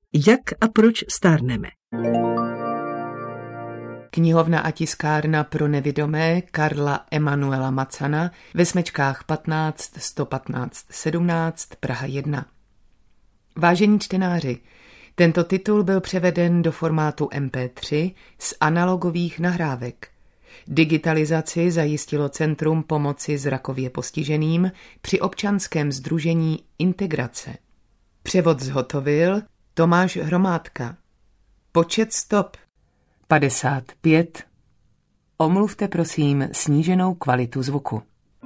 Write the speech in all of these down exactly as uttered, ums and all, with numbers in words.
Jak a proč stárneme? Knihovna a tiskárna pro nevidomé Karla Emanuela Macana ve Smečkách patnáct sto patnáct sedmnáct Praha jedna. Vážení čtenáři, tento titul byl převeden do formátu em pé tři z analogových nahrávek. Digitalizaci zajistilo Centrum pomoci zrakově postiženým při občanském sdružení Integrace. Převod zhotovil Tomáš Hromádka. Počet stop padesát pět. Omluvte prosím sníženou kvalitu zvuku.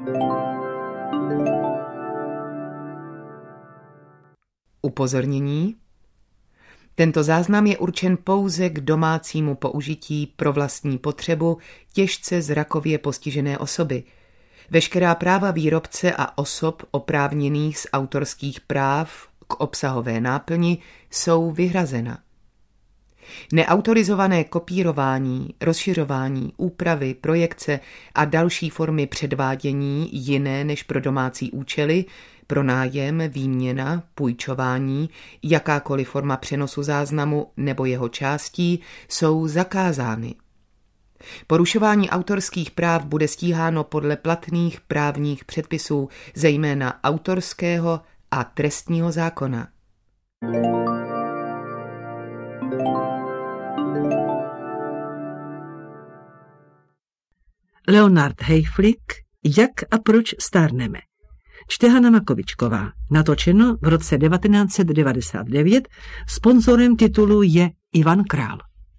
Upozornění. Tento záznam je určen pouze k domácímu použití pro vlastní potřebu těžce zrakově postižené osoby. Veškerá práva výrobce a osob oprávněných z autorských práv k obsahové náplni jsou vyhrazena. Neautorizované kopírování, rozšiřování, úpravy, projekce a další formy předvádění jiné než pro domácí účely, pronájem, výměna, půjčování, jakákoliv forma přenosu záznamu nebo jeho částí jsou zakázány. Porušování autorských práv bude stíháno podle platných právních předpisů, zejména autorského a trestního zákona. Leonard Hejflik, Jak a proč stárneme? Čte Hana Makovičková. Natočeno v roce devatenáct set devadesát devět. Sponzorem titulu je Ivan Král.